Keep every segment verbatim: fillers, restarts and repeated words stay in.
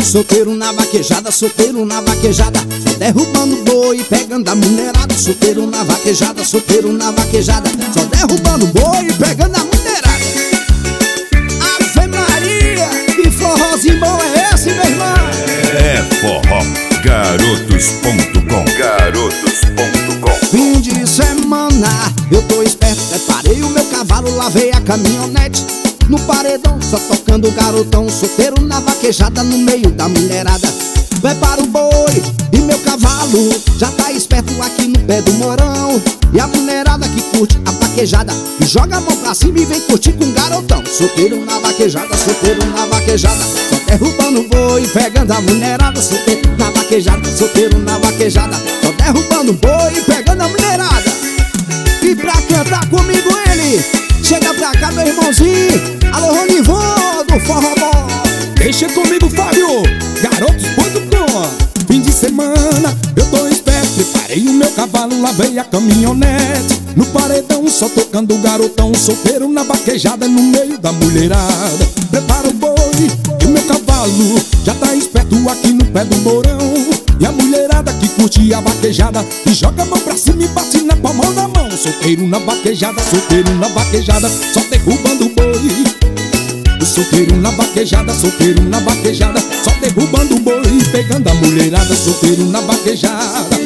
Solteiro na vaquejada, solteiro na vaquejada, só derrubando boi e pegando a mulherada. Solteiro na vaquejada, solteiro na vaquejada, só derrubando boi e pegando a mulherada. Ave Maria, que forrozinho bom é esse, meu irmão? É forró garotos ponto com. Garotos ponto com. Fim de semana, eu tô esperto, preparei o meu cavalo, lavei a caminhonete. No paredão, só tocando o garotão, solteiro na vaquejada, no meio da mulherada. Prepara o boi e meu cavalo já tá esperto aqui no pé do morão. E a mulherada que curte a vaquejada e joga a mão pra cima e vem curtir com o garotão. Solteiro na vaquejada, solteiro na vaquejada, só derrubando o boi e pegando a mulherada. Solteiro na vaquejada, solteiro na vaquejada, só derrubando o boi e pegando a mulherada. E pra cantar comigo ele, chega pra cá, meu irmãozinho. Alô, Ronivon do Forró Bom. Deixa comigo, Fábio, garotos ponto com. Fim de semana, eu tô esperto, preparei o meu cavalo, lavei a caminhonete. No paredão, só tocando o garotão, solteiro na vaquejada, no meio da mulherada. Prepara o boi e o meu cavalo já tá esperto aqui no pé do morão. E a mulherada que curte a vaquejada e joga a mão pra cima e bate na palma da mão. Solteiro na vaquejada, solteiro na vaquejada, só derrubando o boi. Solteiro na vaquejada, solteiro na vaquejada, só derrubando o boi e pegando a mulherada. Solteiro na vaquejada,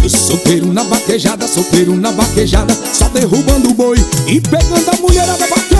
solteiro na vaquejada, solteiro na vaquejada, só derrubando o boi e pegando a mulherada.